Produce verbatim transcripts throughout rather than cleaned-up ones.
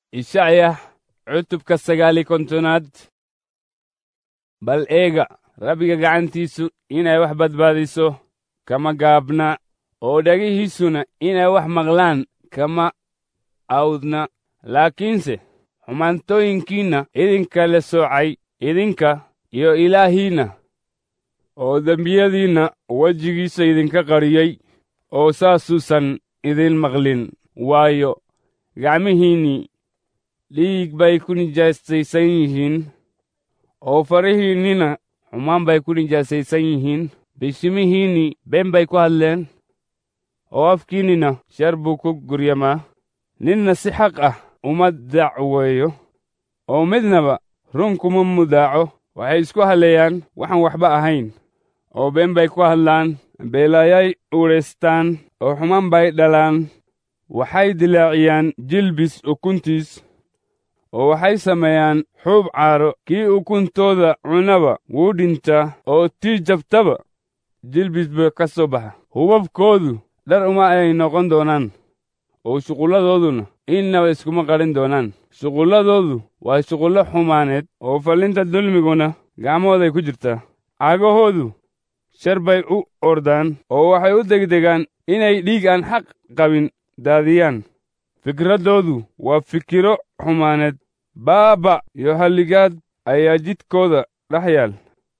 Ishacya cutubka sagaal iyo kontonaad. Bal eega, Rabbiga gacantiisu inay wax badbaadiso kama gaabna, oo dhagihiisuna inay wax maqlaan kama awdna. Laakiinse xumaantooyinkiinna idinka la soocay idinka iyo Ilaahiinna, oo dembiyadiinna wejigiisa idinka qariyey, oo saasuusan idin maqlin. Waayo gacmihiinnii dhiig bay ku nijaasaysan yihiin, oo farihiinnina xumaan bay ku nijaasaysan yihiin. Bishimihiinnii been bay ku hadleen, oo afkiinnina shar buu ku guryamaa. Ninna si xaq ah uma dacweeyo, oo midnaba run kuma mudaaco. Waxay isku halleeyaan waxaan waxba ahayn, oo been bay ku hadlaan. Beelaayay uuraystaan, oo xumaan bay dhalaan. Waxay dilaaciyaan jilbis ukuntiis, oo waxay sameeyaan xuub caaro. Kii ukuntooda cunaba wuu dhintaa, oo tii jabtaba jilbisba ka soo baxa. Hubabkoodu dhar uma ay noqon doonaan, oo shuqulladooduna innaba iskuma qarin doonaan. Shuqulladoodu waa shuqullo xumaaneed, oo fallinta dulmiguna gacmahooday ku jirtaa. Cagahoodu shar bay u ordaan, oo waxay u degdegaan inay dhiig aan xaq qabin daadiyaan. Fikraddoodu waa fikirro xumaaneed, baaba iyo halligaad ayaa jidkooda dhex yaal.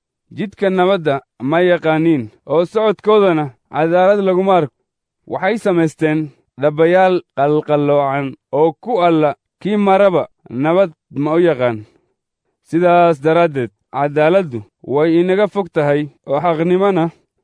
Jidka nabadda ma yaqaaniin, oo socodkoodana cadaalad laguma arko. Waxay samaysteen dhabbayaal qalqalloocan, oo ku alla kii maraba nabad ma u yaqaan. Sidaas daraaddeed cadaaladdu way inaga fog tahay, oo xaqnimona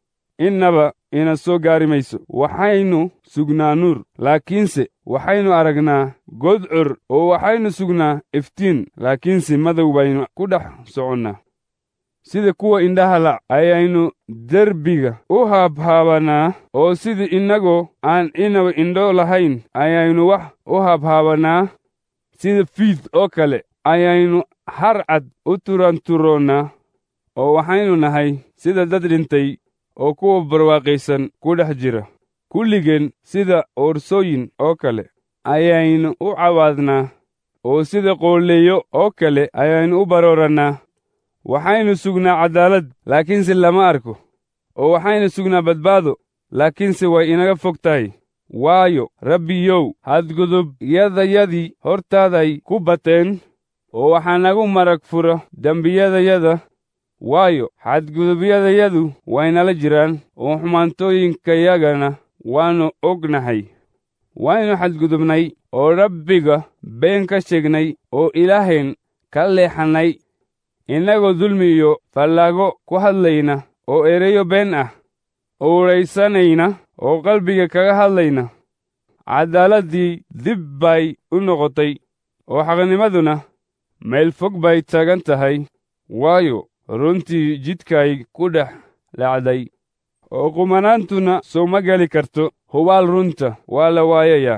innaba ina soo gaari mayso. Waxaynu sugnaa nuur, laakiinse waxaynu aragnaa gudcur, oo waxaynu sugnaa iftiin, laakiinse madow baynu ku dhex soconnaa. Sida kuwa indhaha la' ayaynu derbiga u haabhaabanaa, oo sidii innagoo aan inaba indho lahayn ayaynu wax u haabhaabanaa. Sida fiid oo kale ayaynu har cad u turanturoonnaa, oo waxaynu nahay sida dad dhintay oo kuwa barwaaqaysan ku dhex jira. Kulligeen sida oorsooyin oo kale ayaynu u cawaadnaa, oo sida qoolleeyo oo kale ayaynu u baroorannaa. Waxaynu sugnaa cadaalad, laakiinse lama arko, oo waxaynu sugnaa badbaado, laakiinse way inaga fog tahay. Waayo Rabbiyow, hadgudubyadayadii hortaaday ku bateen, oo waxaa nagu marag fura dembiyadayada. Waayo xadgudubyadayadu waynala jiraan, oo xumaantooyinkayagana waannu ognahay. Waynu xadgudubnay, oo Rabbiga been ka sheegnay, oo Ilaaheen ka leexannay, innagoo dulmi iyo fallaago ku hadlayna, oo ereyo been ah uuraysanayna, oo qalbiga kaga hadlayna. Cadaaladdii dib bay u noqotay, oo xaqnimaduna meel fog bay taagan tahay. Waayo runtii jidkay ku dhex dhacday, oo qumanaantuna soo ma geli karto. Hubaal runta waa la waayayaa,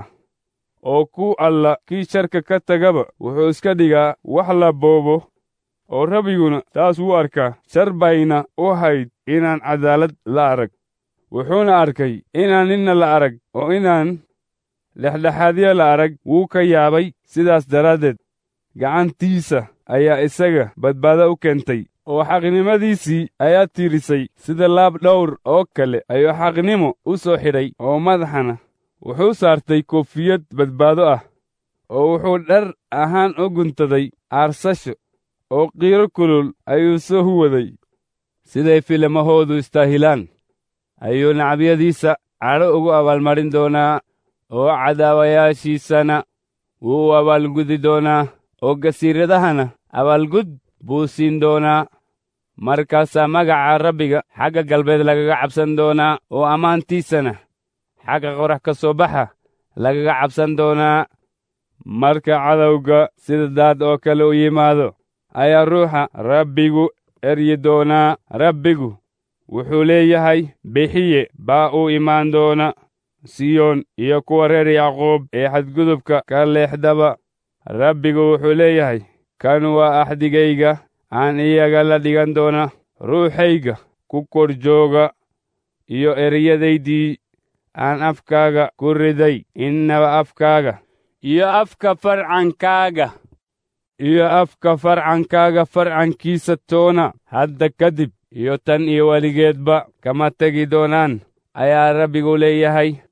oo ku alla kii sharka ka tagaba wuxuu iska dhigaa wax la boobo, oo Rabbiguna taas wuu arkaa. Shar bayna u hayd inaan cadaalad la arag, wuxuuna arkay inaan ninna la arag, oo inaan dhexdhexaadyo la arag wuu ka yaabay. Sidaas daraaddeed gacantiisa ayaa isaga badbaado u keentay, oo xaqnimadiisii ayaa tiirisay. Sida laab dhawr oo kale ayuu xaqnimo u soo xidhay, oo madaxana wuxuu saartay koofiyad badbaado ah, oo wuxuu dhar ahaan u guntaday aarsasho, oo qiiro kulul ayuu soo huwaday. Siday filimahoodu istaahilaan ayuu nacabyadiisa cadho ugu abaalmarin doonaa, oo cadaawayaashiisana wuu abaalgudi doonaa, oo gasiiradahana abaalgud buu siin doonaa. Markaasaa magaca Rabbiga xagga galbeed lagaga cabsan doonaa, oo ammaantiisana xagga qorax ka soo baxa lagaga cabsan doonaa. Marka cadowga sida daad oo kale u yimaado, ayaa ruuxa Rabbigu eryi doonaa. Rabbigu wuxuu leeyahay, bixiye baa u imaan doona Siyoon iyo kuwa reer Yacquub ee xadgudubka ka leexdaba. Rabbigu wuxuu leeyahay, kan waa axdigayga aan iyaga la dhigan doona, ruuxayga ku kor jooga iyo ereyadaydii aan afkaaga ku riday. Innaba afkaaga iyo afka farcankaaga iyo afka farcankaaga farcankiisa toona hadda kadib iyo tan iyo weligeedba kama tegi doonaan ayaa Rabbigu leeyahay.